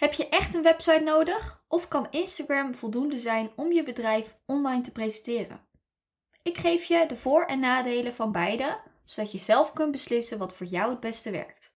Heb je echt een website nodig? Of kan Instagram voldoende zijn om je bedrijf online te presenteren? Ik geef je de voor- en nadelen van beide, zodat je zelf kunt beslissen wat voor jou het beste werkt.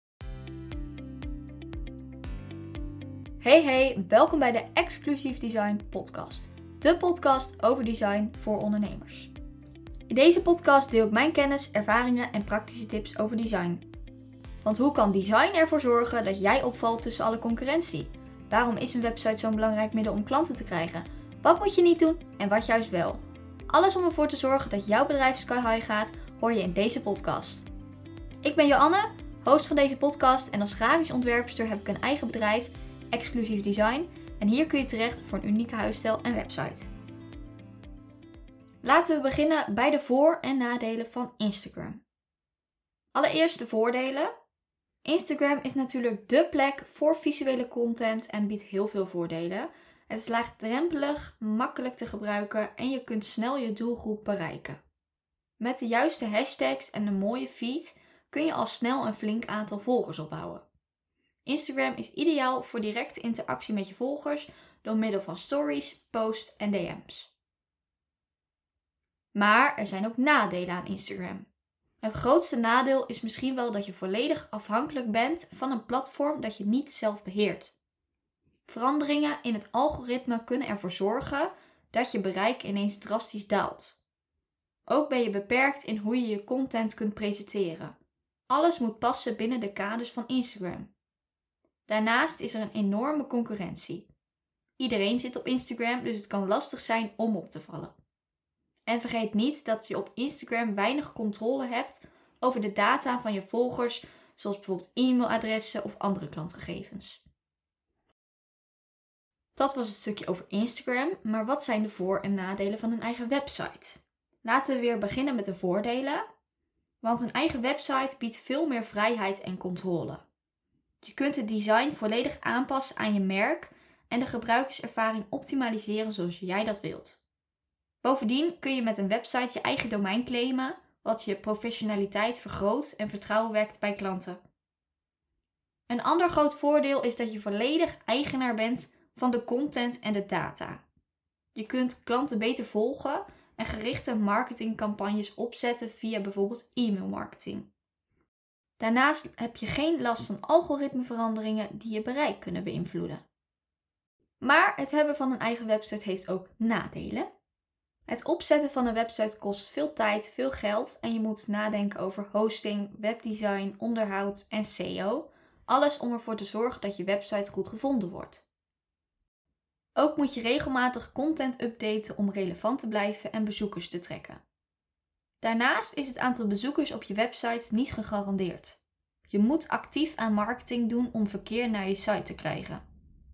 Hey, welkom bij de Exclusive Design Podcast. De podcast over design voor ondernemers. In deze podcast deel ik mijn kennis, ervaringen en praktische tips over design. Want hoe kan design ervoor zorgen dat jij opvalt tussen alle concurrentie? Waarom is een website zo'n belangrijk middel om klanten te krijgen? Wat moet je niet doen en wat juist wel? Alles om ervoor te zorgen dat jouw bedrijf sky high gaat, hoor je in deze podcast. Ik ben Joanne, host van deze podcast en als grafisch ontwerpster heb ik een eigen bedrijf, Exclusive Design, en hier kun je terecht voor een unieke huisstijl en website. Laten we beginnen bij de voor- en nadelen van Instagram. Allereerst de voordelen. Instagram is natuurlijk dé plek voor visuele content en biedt heel veel voordelen. Het is laagdrempelig, makkelijk te gebruiken en je kunt snel je doelgroep bereiken. Met de juiste hashtags en een mooie feed kun je al snel een flink aantal volgers opbouwen. Instagram is ideaal voor directe interactie met je volgers door middel van stories, posts en DM's. Maar er zijn ook nadelen aan Instagram. Het grootste nadeel is misschien wel dat je volledig afhankelijk bent van een platform dat je niet zelf beheert. Veranderingen in het algoritme kunnen ervoor zorgen dat je bereik ineens drastisch daalt. Ook ben je beperkt in hoe je je content kunt presenteren. Alles moet passen binnen de kaders van Instagram. Daarnaast is er een enorme concurrentie. Iedereen zit op Instagram, dus het kan lastig zijn om op te vallen. En vergeet niet dat je op Instagram weinig controle hebt over de data van je volgers, zoals bijvoorbeeld e-mailadressen of andere klantgegevens. Dat was het stukje over Instagram, maar wat zijn de voor- en nadelen van een eigen website? Laten we weer beginnen met de voordelen, want een eigen website biedt veel meer vrijheid en controle. Je kunt het design volledig aanpassen aan je merk en de gebruikerservaring optimaliseren zoals jij dat wilt. Bovendien kun je met een website je eigen domein claimen, wat je professionaliteit vergroot en vertrouwen wekt bij klanten. Een ander groot voordeel is dat je volledig eigenaar bent van de content en de data. Je kunt klanten beter volgen en gerichte marketingcampagnes opzetten via bijvoorbeeld e-mailmarketing. Daarnaast heb je geen last van algoritmeveranderingen die je bereik kunnen beïnvloeden. Maar het hebben van een eigen website heeft ook nadelen. Het opzetten van een website kost veel tijd, veel geld en je moet nadenken over hosting, webdesign, onderhoud en SEO. Alles om ervoor te zorgen dat je website goed gevonden wordt. Ook moet je regelmatig content updaten om relevant te blijven en bezoekers te trekken. Daarnaast is het aantal bezoekers op je website niet gegarandeerd. Je moet actief aan marketing doen om verkeer naar je site te krijgen.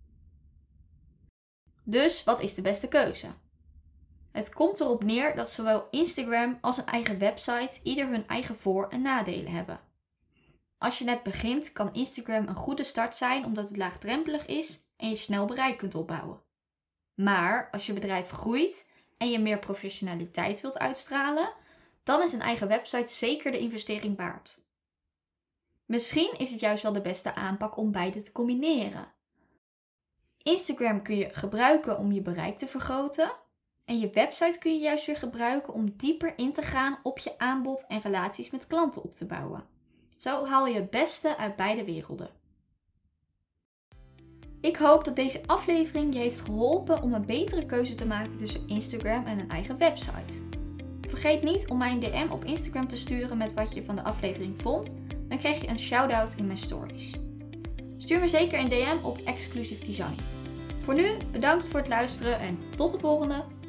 Dus wat is de beste keuze? Het komt erop neer dat zowel Instagram als een eigen website ieder hun eigen voor- en nadelen hebben. Als je net begint kan Instagram een goede start zijn omdat het laagdrempelig is en je snel bereik kunt opbouwen. Maar als je bedrijf groeit en je meer professionaliteit wilt uitstralen, dan is een eigen website zeker de investering waard. Misschien is het juist wel de beste aanpak om beide te combineren. Instagram kun je gebruiken om je bereik te vergroten. En je website kun je juist weer gebruiken om dieper in te gaan op je aanbod en relaties met klanten op te bouwen. Zo haal je het beste uit beide werelden. Ik hoop dat deze aflevering je heeft geholpen om een betere keuze te maken tussen Instagram en een eigen website. Vergeet niet om mij een DM op Instagram te sturen met wat je van de aflevering vond. Dan krijg je een shout-out in mijn stories. Stuur me zeker een DM op Exclusive Design. Voor nu, bedankt voor het luisteren en tot de volgende!